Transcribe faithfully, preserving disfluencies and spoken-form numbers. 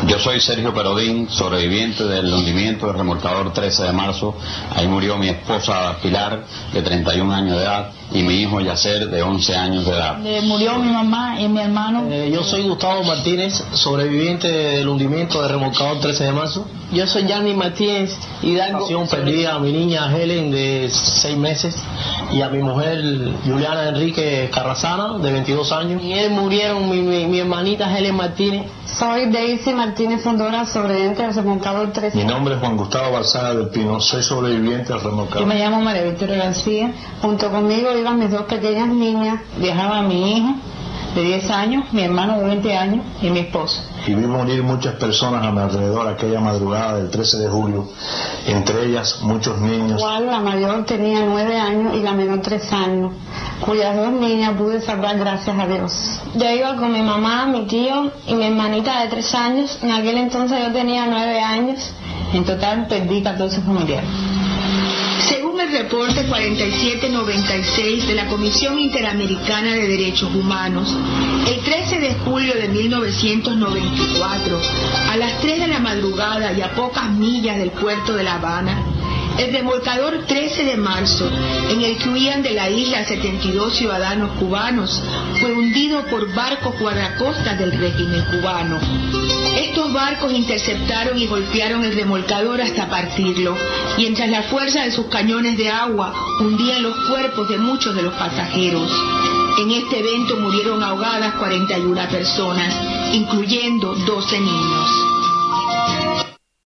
Yo soy Sergio Perodín, sobreviviente del hundimiento del remolcador trece de marzo. Ahí murió mi esposa Pilar, de treinta y un años de edad, y mi hijo Yacer, de once años de edad. Eh, murió mi mamá y mi hermano. Eh, yo soy Gustavo Martínez, sobreviviente del hundimiento del remolcador trece de marzo. Yo soy Yanni Martínez Hidalgo. Perdí a mi niña Helen, de seis meses, y a mi mujer Juliana Enrique Carrazana, de veintidós años. Y él murieron mi, mi, mi hermanita Helen Martínez. Soy Daisy Martínez Fondora, sobreviviente del remolcador trece. Mi nombre es Juan Gustavo Balsada del Pino, soy sobreviviente del remolcador. Yo me llamo María Victoria García. Junto conmigo iban mis dos pequeñas niñas. Viajaba mi hijo de diez años, mi hermano de veinte años y mi esposo. Y vi morir muchas personas a mi alrededor aquella madrugada del trece de julio, entre ellas muchos niños. Igual la mayor tenía nueve años y la menor tres años, cuyas dos niñas pude salvar gracias a Dios. Yo iba con mi mamá, mi tío y mi hermanita de tres años. En aquel entonces yo tenía nueve años. En total perdí catorce familiares. Según el reporte cuarenta y siete noventa y seis de la Comisión Interamericana de Derechos Humanos, el trece de julio de mil novecientos noventa y cuatro, a las tres de la madrugada y a pocas millas del puerto de La Habana, el remolcador trece de marzo, en el que huían de la isla setenta y dos ciudadanos cubanos, fue hundido por barcos guardacostas del régimen cubano. Estos barcos interceptaron y golpearon el remolcador hasta partirlo, mientras la fuerza de sus cañones de agua hundían los cuerpos de muchos de los pasajeros. En este evento murieron ahogadas cuarenta y una personas, incluyendo doce niños.